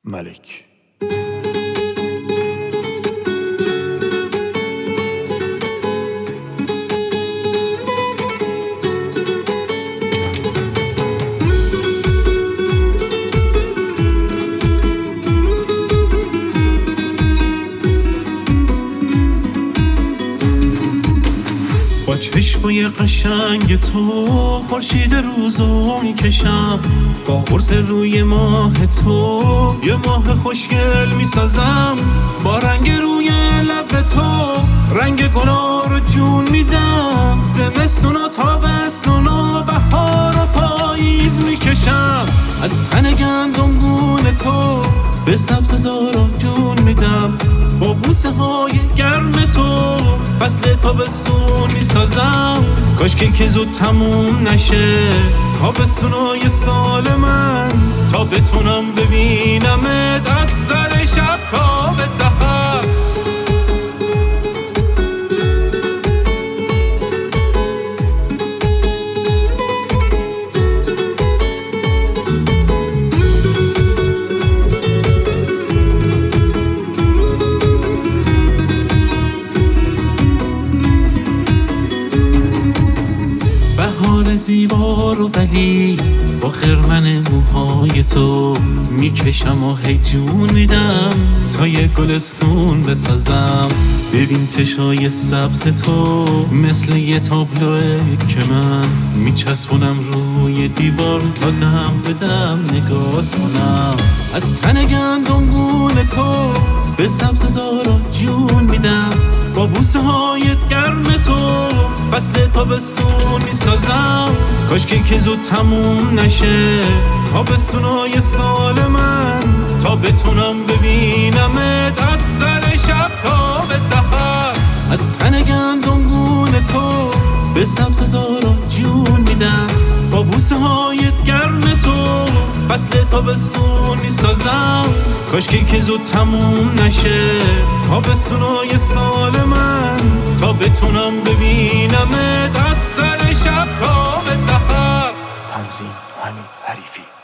ملک. با چشمای قشنگ تو خورشید روزو میکشم، با قرص روی ماه تو یه ماه خوشگل میسازم، با رنگ روی لب تو رنگ گلا رو جون میدم، زمستون و تابستون و بهار و پاییز میکشم، از تن گندمگون تو به سبززارا جون میدم، با بوسه های گرم تو فصل تابستون میسازم، کاشکی که زود تموم نشه تابستونای سال من، تا بتونم ببینمت از سر شب تا به سحر. بهار زیبا رو ولی با خرمن موهای تو میکشم و هی جون میدم، تا یه گلستون بسازم، ببین چشای سبز تو مثل یه تابلوه که من میچسبونم روی دیوار، تا دم به دم نگات کنم، از تن گندمگون تو به سبززارا جون میدم، با بوسه های گرم تو فصل تابستون میسازم، کاشکی که زود تموم نشه تابستونای سال من، تا بتونم ببینمت از سر شب تا به سحر، از تن گندمگون تو به سبززارا جون میدم، با بوسه های گرم تو فصل تابستون میسازم، کاشکی که زود تموم نشه تابستونای سال من، تا بتونم ببینمت از سر شب تا به سحر. تنظیم حمید حریفی.